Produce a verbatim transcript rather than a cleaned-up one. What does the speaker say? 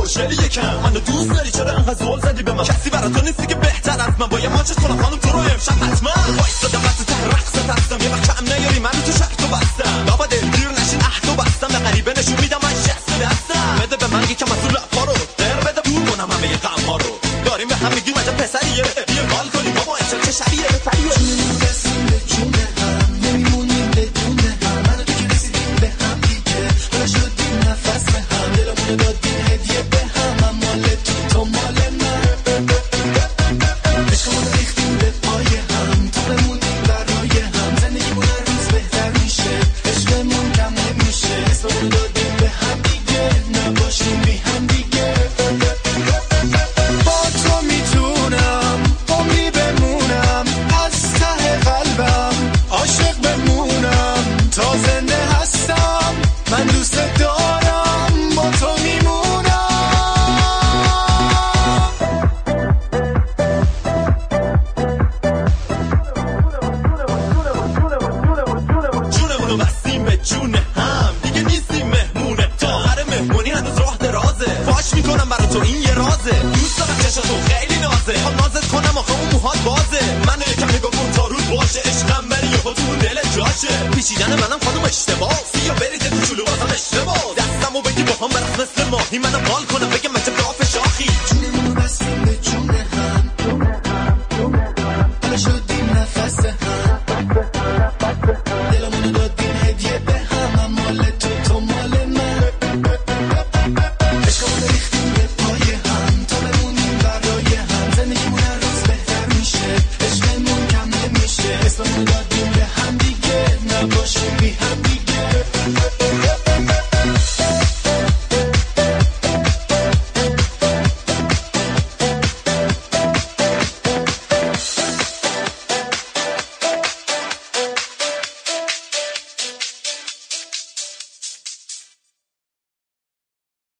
خوشگلی یکم منو دوست داری چرا انقدر زل زدی به من کسی برا تو نیستی که بهتر از من با یه ماچش کنم خانم تو رو امشب حتما وایسادم واسه ته رقصت هستم یه وقت کم نیاری منو تو شرط و بستم بابا دلگیر نشین عهد و بستم به غریبه نشون میدم من شخص دستم بده به من یکم از اون لبا رو در بده دور کنم همه غم‌ها رو داریم به هم میگیم عجب پسریه بیا مال کنیم بابا امشب چه شبیه فریه پیچیدن منم خانم اشتباه سیا برید تو چلو بازم اشتباه دستمو بگی با هم برس مثل ماهی منم